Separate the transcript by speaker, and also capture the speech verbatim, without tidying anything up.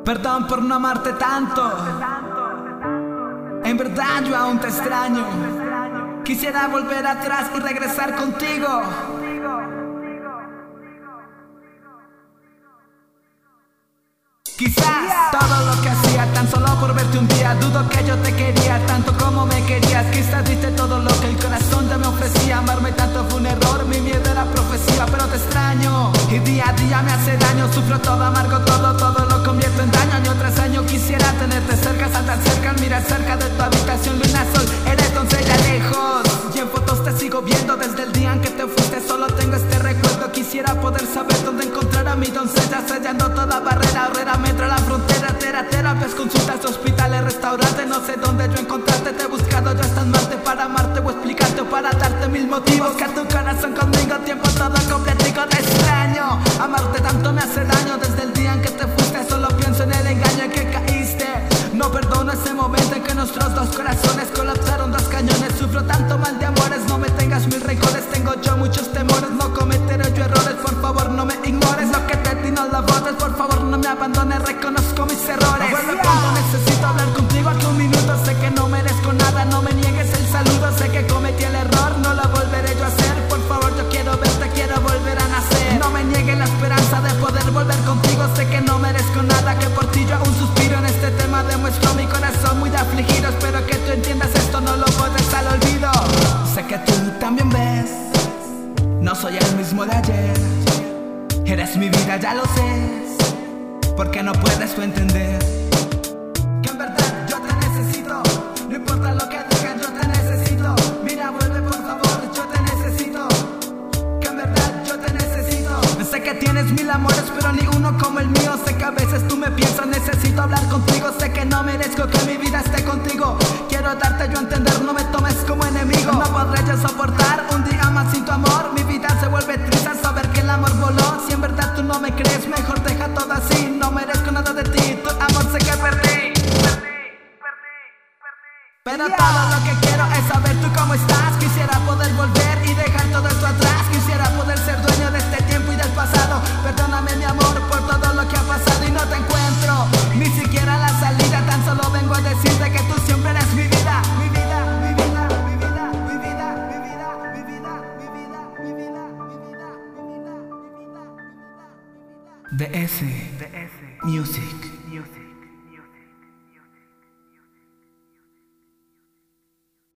Speaker 1: Perdón por no amarte tanto. En verdad yo aún te extraño. Quisiera volver atrás y regresar contigo. Quizás todo lo que hacía tan solo por verte un día. Dudo que yo te quería tanto como me querías. Quizás diste todo lo que el corazón te me ofrecía. Amarme tanto fue un error, mi miedo era profecía. Pero te extraño y día a día me hace daño. Sufro todo, amargo todo, todo lo convierto en daño. Año tras año quisiera tenerte cerca, saltar cerca, al mirar cerca de tu habitación. Luna, sol, eres doncella lejos. Y en fotos te sigo viendo desde el día en que te fuiste. Solo tengo este recuerdo. Quisiera poder saber dónde encontrar a mi doncella, sellando toda barrera, horrera, metro, la frontera, tera, terapias, consultas, hospitales, restaurantes. No sé dónde yo encontrarte, te he buscado yo hasta en Marte para amarte o explicarte o para darte mil motivos. Que tu corazón conmigo, tiempo todo completico. Te extraño, amarte tanto me hace daño. Desde el día en que te fuiste solo pienso en el engaño en que caíste. No perdono ese momento en que nuestros dos corazones colapsaron dos cañones. Sufro tanto mal de amores, no me tengas mil rencores. Tengo yo muchos temores, no cometeré yo errores. Por favor no me ignores, lo que te di no lo votes. Por favor no me abandones, reconozco mis errores. Vuelve pronto, necesito hablar contigo aquí un minuto. Sé que no merezco nada, no me niegues el saludo. Sé que cometí el error, no lo volveré yo a hacer. Por favor yo quiero verte, quiero volver a nacer. No me niegues la esperanza de poder volver contigo. Sé que no merezco nada, que por ti yo aún suspiro. En este tema demuestro mi corazón muy de afligido. Espero que tú entiendas esto, no lo puedes al olvido. Sé que tú también ves, no soy el mismo de ayer. Eres mi vida, ya lo sé. ¿Por qué no puedes tú entender? Que en verdad yo te necesito. No importa lo que digan, yo te necesito. Mira, vuelve por favor, yo te necesito. Que en verdad yo te necesito. Sé que tienes mil amores, pero ni uno como el mío. Sé que a veces tú me piensas, necesito hablar contigo. Sé que no merezco que mi vida esté contigo. Quiero darte yo a entender, no me tomes como enemigo. No podré yo soportar un día más sin tu amor. Mi vida se vuelve triste al saber que el amor voló. Si en verdad tú no me crees, mejor deja todo así. No merezco nada de ti, tu amor sé que perdí. Pero todo lo que quiero es saber tú cómo estás. Quisiera poder volver y dejar todo esto atrás. Quisiera poder ser dueño de este tiempo y del pasado. Perdóname mi amor por todo lo que ha pasado y no te encuentro ni siquiera la salida. Tan solo vengo a decirte que tú siempre eres mi vida. Mi vida, mi vida, mi vida, mi vida, mi vida, mi vida, mi vida, mi vida, mi vida, mi vida, mi vida, mi vida. D S Music.